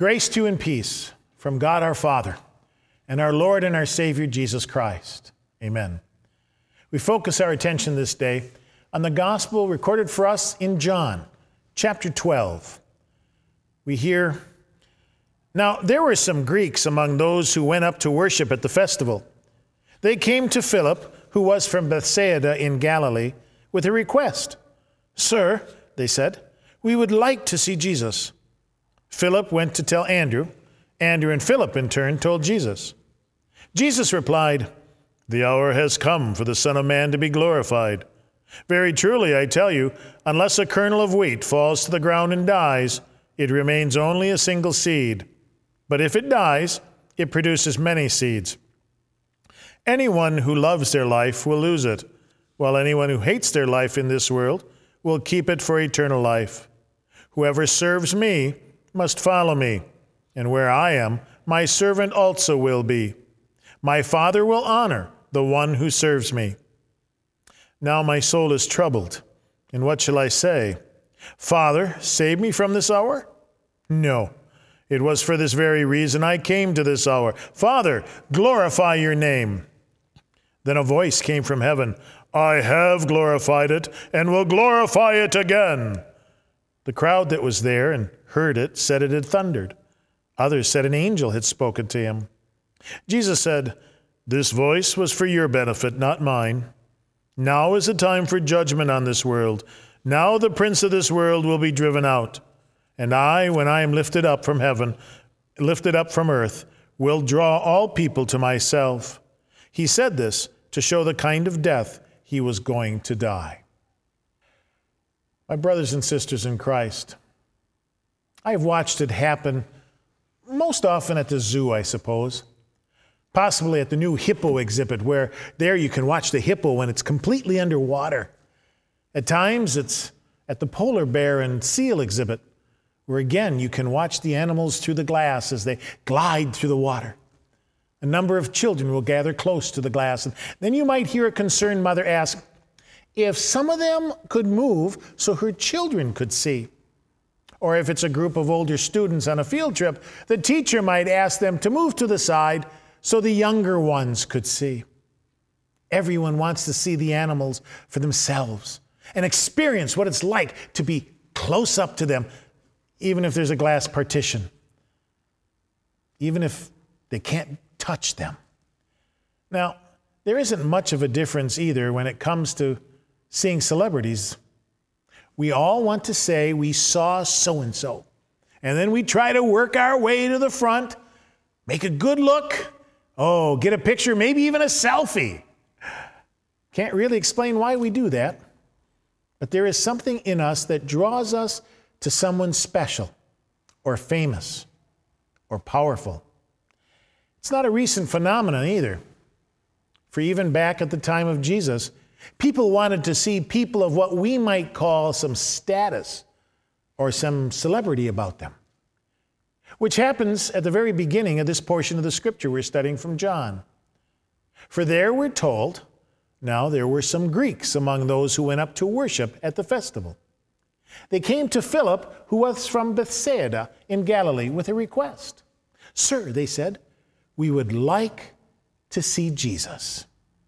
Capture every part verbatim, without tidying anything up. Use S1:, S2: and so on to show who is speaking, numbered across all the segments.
S1: Grace to you and peace from God our Father and our Lord and our Savior Jesus Christ. Amen. We focus our attention this day on the gospel recorded for us in John, chapter twelve. We hear, "Now there were some Greeks among those who went up to worship at the festival. They came to Philip, who was from Bethsaida in Galilee, with a request. 'Sir,' they said, 'we would like to see Jesus.' Philip went to tell Andrew. Andrew and Philip, in turn, told Jesus. Jesus replied, 'The hour has come for the Son of Man to be glorified. Very truly, I tell you, unless a kernel of wheat falls to the ground and dies, it remains only a single seed. But if it dies, it produces many seeds. Anyone who loves their life will lose it, while anyone who hates their life in this world will keep it for eternal life. Whoever serves me must follow me, and where I am, my servant also will be. My Father will honor the one who serves me. Now my soul is troubled, and what shall I say? Father, save me from this hour? No, it was for this very reason I came to this hour. Father, glorify your name.' Then a voice came from heaven, 'I have glorified it, and will glorify it again.' The crowd that was there and heard it said it had thundered. Others said an angel had spoken to him. Jesus said, 'This voice was for your benefit, not mine. Now is the time for judgment on this world. Now the prince of this world will be driven out. And I, when I am lifted up from heaven, lifted up from earth, will draw all people to myself.' He said this to show the kind of death he was going to die." My brothers and sisters in Christ, I've watched it happen most often at the zoo, I suppose. Possibly at the new hippo exhibit, where there you can watch the hippo when it's completely underwater. At times it's at the polar bear and seal exhibit, where again you can watch the animals through the glass as they glide through the water. A number of children will gather close to the glass, and then you might hear a concerned mother ask if some of them could move so her children could see. Or if it's a group of older students on a field trip, the teacher might ask them to move to the side so the younger ones could see. Everyone wants to see the animals for themselves and experience what it's like to be close up to them, even if there's a glass partition, even if they can't touch them. Now, there isn't much of a difference either when it comes to seeing celebrities. We all want to say we saw so-and-so, and then we try to work our way to the front, make a good look, oh, get a picture, maybe even a selfie. Can't really explain why we do that, but there is something in us that draws us to someone special or famous or powerful. It's not a recent phenomenon either. For even back at the time of Jesus, people wanted to see people of what we might call some status or some celebrity about them, which happens at the very beginning of this portion of the scripture we're studying from John. For there we're told, now there were some Greeks among those who went up to worship at the festival. They came to Philip, who was from Bethsaida in Galilee, with a request. "Sir," they said, "we would like to see Jesus."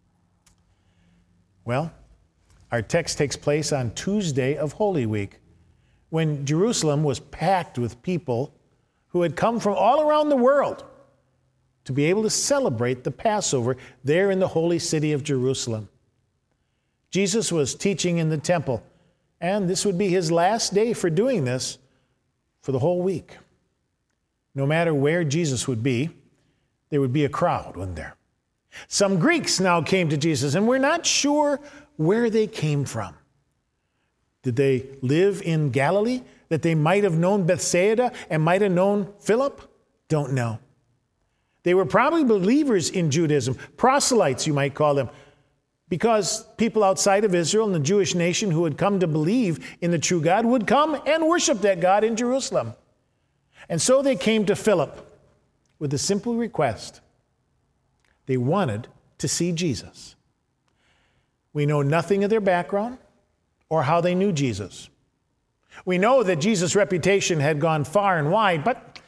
S1: Well, our text takes place on Tuesday of Holy Week, when Jerusalem was packed with people who had come from all around the world to be able to celebrate the Passover there in the holy city of Jerusalem. Jesus was teaching in the temple, and this would be his last day for doing this for the whole week. No matter where Jesus would be, there would be a crowd, wouldn't there? Some Greeks now came to Jesus, and we're not sure where they came from. Did they live in Galilee, that they might have known Bethsaida and might have known Philip? Don't know. They were probably believers in Judaism, proselytes, you might call them, because people outside of Israel and the Jewish nation who had come to believe in the true God would come and worship that God in Jerusalem. And so they came to Philip with a simple request. They wanted to see Jesus. We know nothing of their background or how they knew Jesus. We know that Jesus' reputation had gone far and wide, but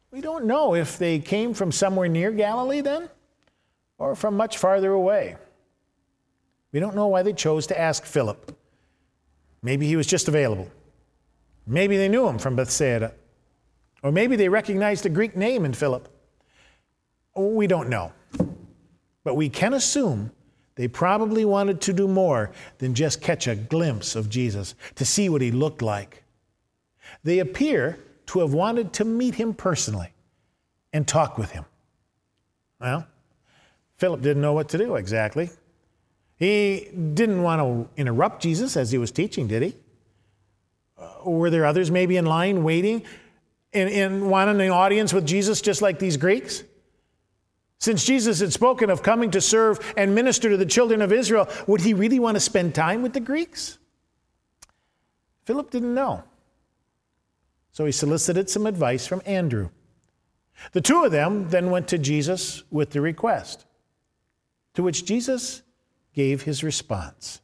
S1: We don't know if they came from somewhere near Galilee then, or from much farther away. We don't know why they chose to ask Philip. Maybe he was just available. Maybe they knew him from Bethsaida. Or maybe they recognized a Greek name in Philip. We don't know. But we can assume they probably wanted to do more than just catch a glimpse of Jesus, to see what he looked like. They appear to have wanted to meet him personally and talk with him. Well, Philip didn't know what to do exactly. He didn't want to interrupt Jesus as he was teaching, did he? Uh, were there others maybe in line waiting and, and wanting an audience with Jesus just like these Greeks? Since Jesus had spoken of coming to serve and minister to the children of Israel, would he really want to spend time with the Greeks? Philip didn't know. So he solicited some advice from Andrew. The two of them then went to Jesus with the request, to which Jesus gave his response.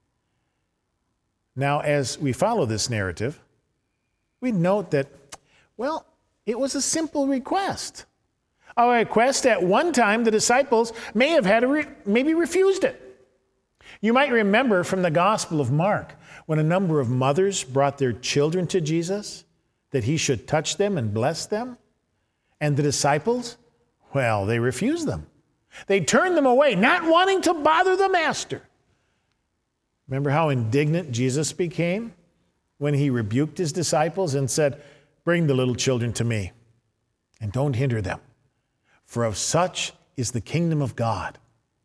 S1: Now, as we follow this narrative, we note that, well, it was a simple request. A request at one time the disciples may have had a re- maybe refused it. You might remember from the Gospel of Mark when a number of mothers brought their children to Jesus that he should touch them and bless them. And the disciples, well, they refused them. They turned them away, not wanting to bother the master. Remember how indignant Jesus became when he rebuked his disciples and said, "Bring the little children to me and don't hinder them, for of such is the kingdom of God."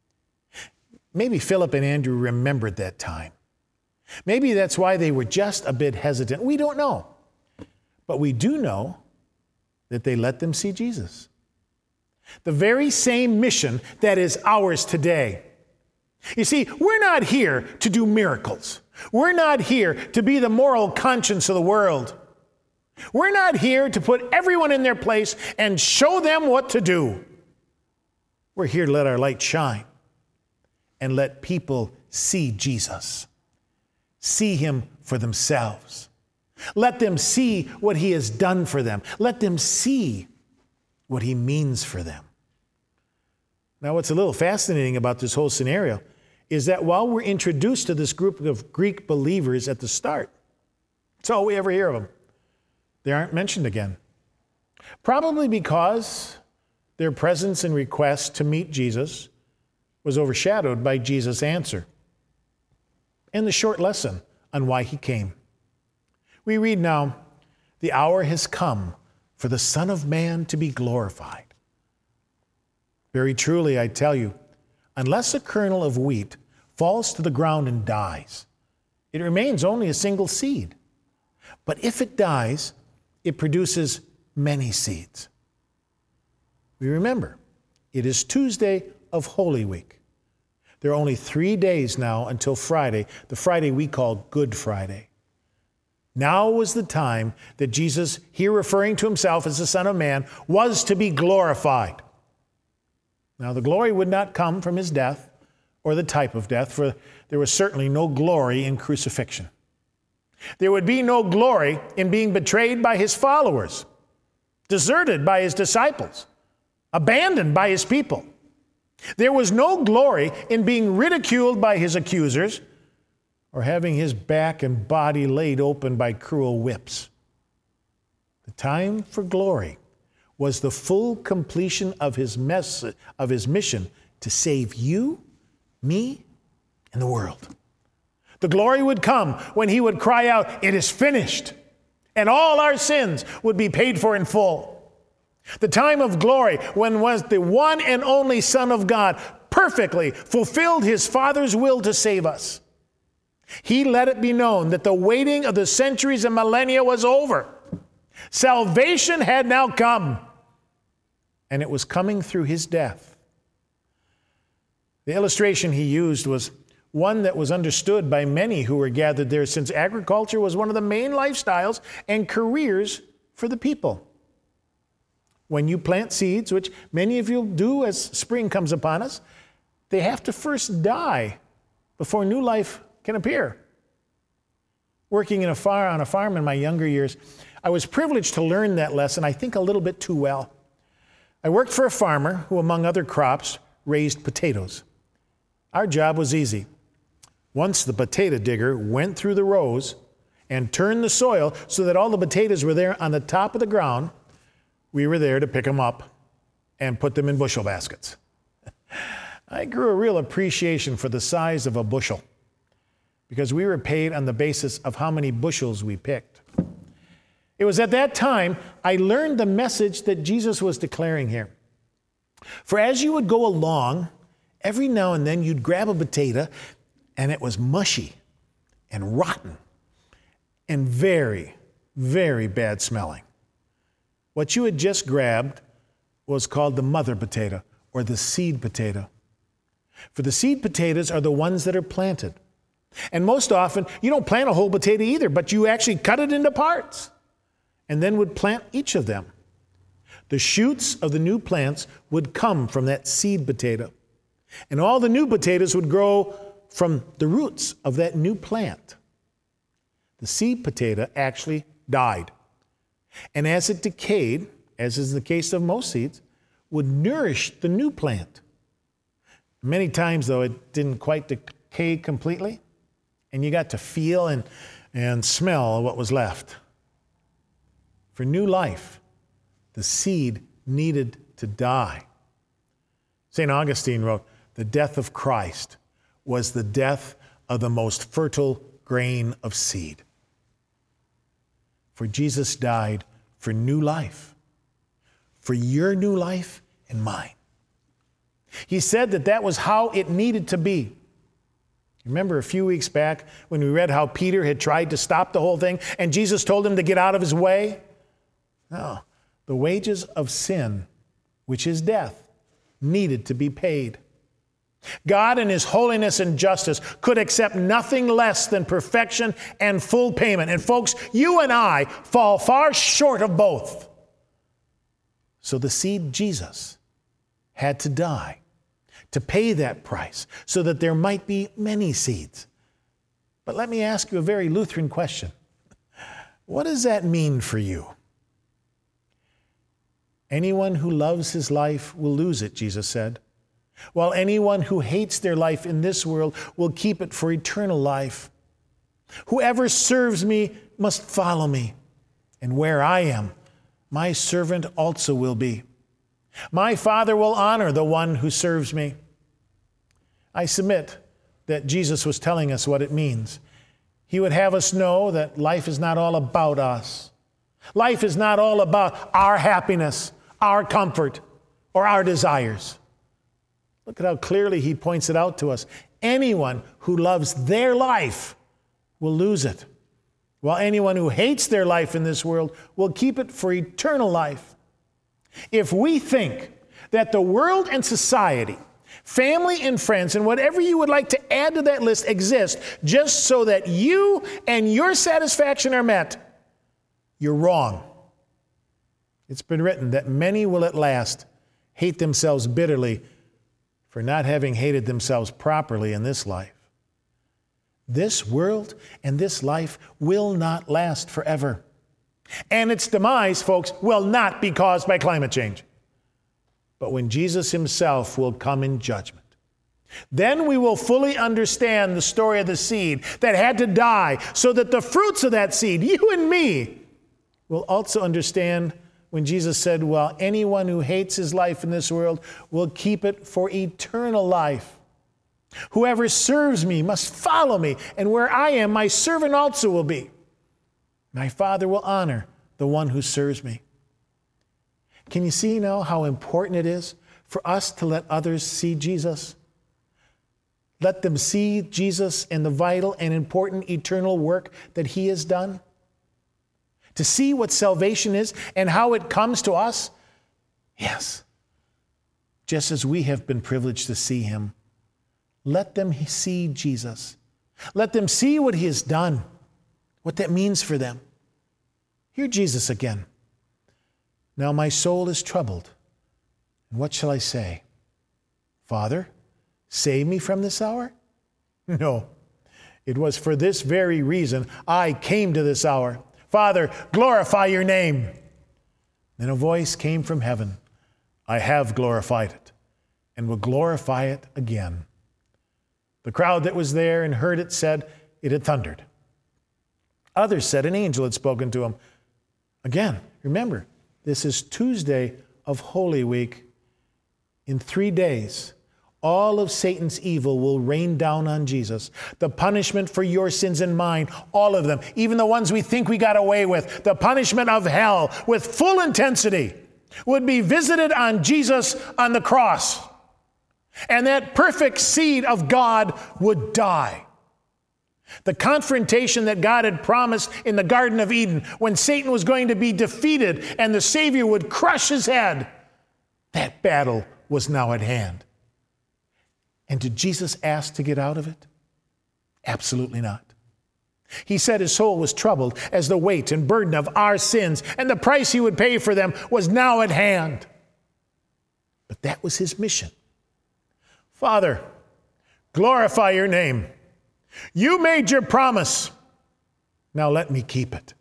S1: Maybe Philip and Andrew remembered that time. Maybe that's why they were just a bit hesitant. We don't know. But we do know that they let them see Jesus. The very same mission that is ours today. You see, we're not here to do miracles. We're not here to be the moral conscience of the world. We're not here to put everyone in their place and show them what to do. We're here to let our light shine and let people see Jesus, see him for themselves. Let them see what he has done for them. Let them see what he means for them. Now, what's a little fascinating about this whole scenario is that while we're introduced to this group of Greek believers at the start, that's all we ever hear of them. They aren't mentioned again. Probably because their presence and request to meet Jesus was overshadowed by Jesus' answer and the short lesson on why he came. We read now, "The hour has come for the Son of Man to be glorified. Very truly, I tell you, unless a kernel of wheat falls to the ground and dies, it remains only a single seed. But if it dies, it produces many seeds." We remember, it is Tuesday of Holy Week. There are only three days now until Friday, the Friday we call Good Friday. Now was the time that Jesus, here referring to himself as the Son of Man, was to be glorified. Now, the glory would not come from his death or the type of death, for there was certainly no glory in crucifixion. There would be no glory in being betrayed by his followers, deserted by his disciples, abandoned by his people. There was no glory in being ridiculed by his accusers or having his back and body laid open by cruel whips. The time for glory was the full completion of his mess, of his mission to save you, me, and the world. The glory would come when he would cry out, "It is finished," and all our sins would be paid for in full. The time of glory when was the one and only Son of God perfectly fulfilled his Father's will to save us. He let it be known that the waiting of the centuries and millennia was over. Salvation had now come, and it was coming through his death. The illustration he used was one that was understood by many who were gathered there, since agriculture was one of the main lifestyles and careers for the people. When you plant seeds, which many of you do as spring comes upon us, they have to first die before new life can appear. Working in a farm, on a farm in my younger years, I was privileged to learn that lesson, I think, a little bit too well. I worked for a farmer who, among other crops, raised potatoes. Our job was easy. Once the potato digger went through the rows and turned the soil so that all the potatoes were there on the top of the ground, we were there to pick them up and put them in bushel baskets. I grew a real appreciation for the size of a bushel because we were paid on the basis of how many bushels we picked. It was at that time I learned the message that Jesus was declaring here. For as you would go along, every now and then you'd grab a potato and it was mushy and rotten and very, very bad smelling. What you had just grabbed was called the mother potato or the seed potato. For the seed potatoes are the ones that are planted. And most often, you don't plant a whole potato either, but you actually cut it into parts and then would plant each of them. The shoots of the new plants would come from that seed potato. And all the new potatoes would grow from the roots of that new plant. The seed potato actually died. And as it decayed, as is the case of most seeds, would nourish the new plant. Many times, though, it didn't quite decay completely, and you got to feel and, and smell what was left. For new life, the seed needed to die. Saint Augustine wrote, "The death of Christ was the death of the most fertile grain of seed." For Jesus died for new life, for your new life and mine. He said that that was how it needed to be. Remember a few weeks back when we read how Peter had tried to stop the whole thing and Jesus told him to get out of his way? No, the wages of sin, which is death, needed to be paid. God in his holiness and justice could accept nothing less than perfection and full payment. And folks, you and I fall far short of both. So the seed Jesus had to die to pay that price so that there might be many seeds. But let me ask you a very Lutheran question. What does that mean for you? Anyone who loves his life will lose it, Jesus said, while anyone who hates their life in this world will keep it for eternal life. Whoever serves me must follow me, and where I am, my servant also will be. My Father will honor the one who serves me. I submit that Jesus was telling us what it means. He would have us know that life is not all about us. Life is not all about our happiness, our comfort, or our desires. Look at how clearly he points it out to us. Anyone who loves their life will lose it, while anyone who hates their life in this world will keep it for eternal life. If we think that the world and society, family and friends, and whatever you would like to add to that list exist just so that you and your satisfaction are met, you're wrong. It's been written that many will at last hate themselves bitterly for not having hated themselves properly in this life. This world and this life will not last forever. And its demise, folks, will not be caused by climate change, but when Jesus himself will come in judgment. Then we will fully understand the story of the seed that had to die so that the fruits of that seed, you and me, will also understand when Jesus said, well, anyone who hates his life in this world will keep it for eternal life. Whoever serves me must follow me, and where I am, my servant also will be. My Father will honor the one who serves me. Can you see now how important it is for us to let others see Jesus? Let them see Jesus and the vital and important eternal work that he has done. To see what salvation is and how it comes to us? Yes. Just as we have been privileged to see him. Let them see Jesus. Let them see what he has done, what that means for them. Hear Jesus again. Now my soul is troubled. And what shall I say? Father, save me from this hour? No, it was for this very reason I came to this hour. Father, glorify your name. Then a voice came from heaven. I have glorified it and will glorify it again. The crowd that was there and heard it said it had thundered. Others said an angel had spoken to him. Again, remember, this is Tuesday of Holy Week. In three days, all of Satan's evil will rain down on Jesus. The punishment for your sins and mine, all of them, even the ones we think we got away with, the punishment of hell with full intensity would be visited on Jesus on the cross. And that perfect seed of God would die. The confrontation that God had promised in the Garden of Eden when Satan was going to be defeated and the Savior would crush his head, that battle was now at hand. And did Jesus ask to get out of it? Absolutely not. He said his soul was troubled as the weight and burden of our sins and the price he would pay for them was now at hand. But that was his mission. Father, glorify your name. You made your promise. Now let me keep it.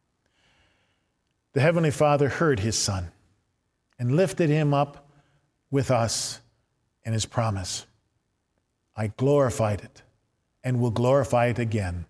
S1: The Heavenly Father heard his Son and lifted him up with us in his promise. I glorified it and will glorify it again.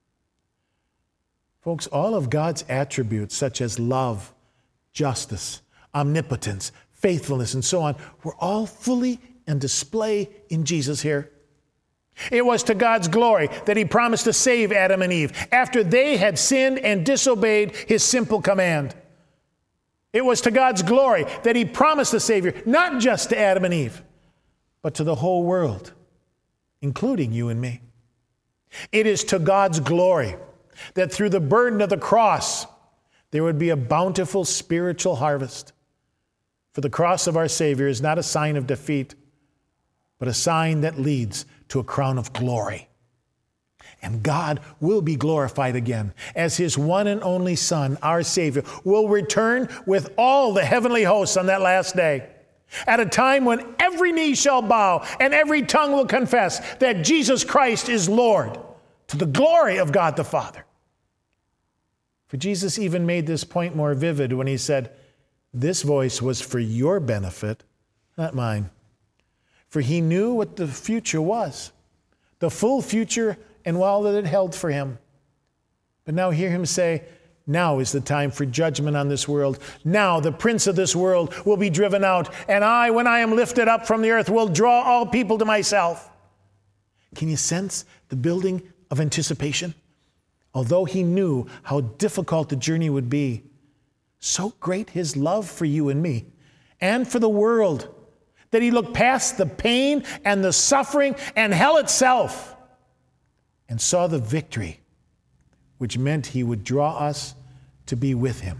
S1: Folks, all of God's attributes, such as love, justice, omnipotence, faithfulness, and so on, were all fully on display in Jesus here. It was to God's glory that he promised to save Adam and Eve after they had sinned and disobeyed his simple command. It was to God's glory that he promised the Savior, not just to Adam and Eve, but to the whole world, including you and me. It is to God's glory that through the burden of the cross, there would be a bountiful spiritual harvest. For the cross of our Savior is not a sign of defeat, but a sign that leads to a crown of glory. And God will be glorified again as his one and only Son, our Savior, will return with all the heavenly hosts on that last day, at a time when every knee shall bow and every tongue will confess that Jesus Christ is Lord, to the glory of God the Father. For Jesus even made this point more vivid when he said, this voice was for your benefit, not mine. For he knew what the future was, the full future and all that it held for him. But now hear him say, now is the time for judgment on this world. Now the prince of this world will be driven out, and I, when I am lifted up from the earth, will draw all people to myself. Can you sense the building of anticipation? Although he knew how difficult the journey would be, so great his love for you and me and for the world that he looked past the pain and the suffering and hell itself and saw the victory, which meant he would draw us to be with him.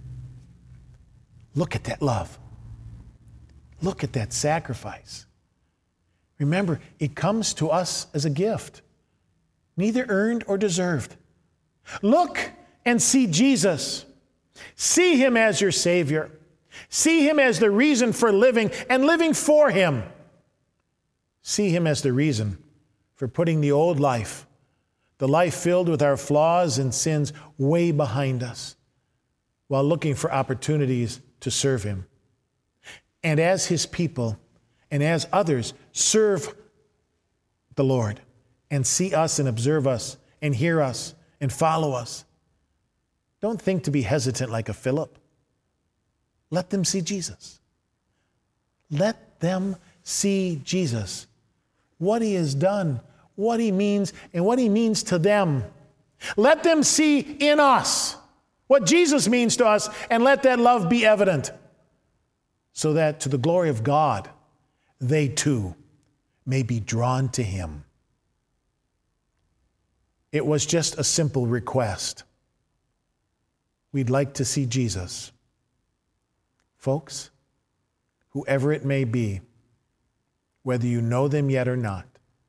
S1: Look at that love. Look at that sacrifice. Remember, it comes to us as a gift, neither earned or deserved. Look and see Jesus. See him as your Savior. See him as the reason for living and living for him. See him as the reason for putting the old life, the life filled with our flaws and sins, way behind us, while looking for opportunities to serve him. And as his people and as others serve the Lord and see us and observe us and hear us and follow us, don't think to be hesitant like a Philip. Let them see Jesus. Let them see Jesus. What he has done, what he means, and what he means to them. Let them see in us what Jesus means to us, and let that love be evident, so that to the glory of God, they too may be drawn to him. It was just a simple request. We'd like to see Jesus. Folks, whoever it may be, whether you know them yet or not,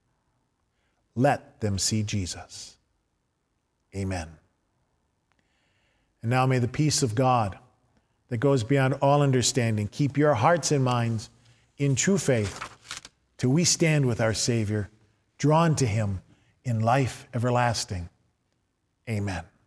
S1: let them see Jesus. Amen. And now may the peace of God that goes beyond all understanding keep your hearts and minds in true faith till we stand with our Savior, drawn to him in life everlasting. Amen.